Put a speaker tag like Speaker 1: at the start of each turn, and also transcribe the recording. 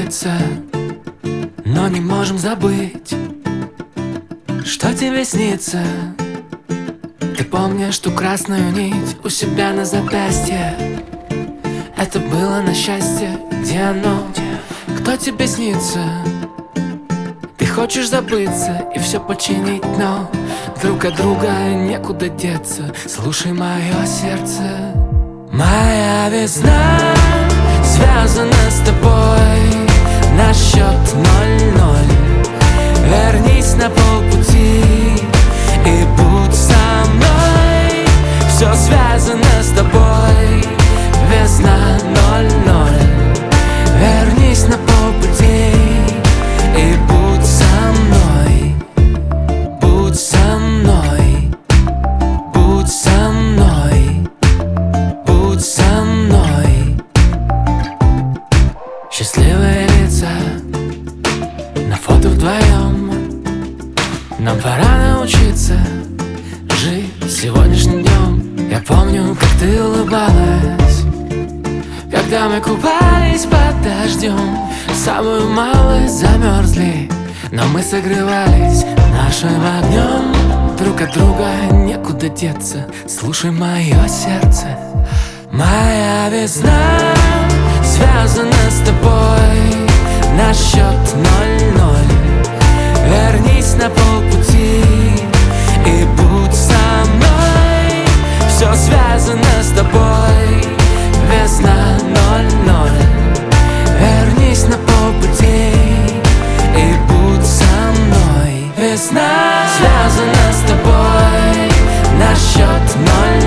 Speaker 1: снится, но не можем забыть, что тебе снится. Ты помнишь ту красную нить у себя на запястье? Это было на счастье. Где оно? Кто тебе снится? Ты хочешь забыться и все починить, но друг от друга некуда деться. Слушай мое сердце. Моя весна связана с тобой на счет 0-0. Вернись на полпути и будь со мной. Все связано с тобой. Весна 0-0. Вернись на полпути и будь со мной. Будь со мной. Будь со мной. Будь со мной. Счастливые лица на фото вдвоем. Нам пора научиться жить сегодняшним днем. Я помню, как ты улыбалась, когда мы купались под дождем. Самую малость замерзли, но мы согревались нашим огнем. Друг от друга некуда деться. Слушай мое сердце. Моя весна связана с тобой на счет 0-0. Вернись на полпути и будь со мной. Все связано с тобой. Весна 0-0. Вернись на полпути и будь со мной. Весна связана с тобой на счет 0-0.